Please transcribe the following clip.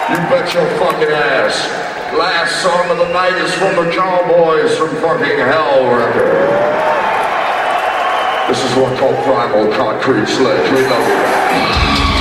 You bet your fucking ass. Last song of the night is from the Cowboys from fucking Hell record. This is one called Primal Concrete Sledge. We love you.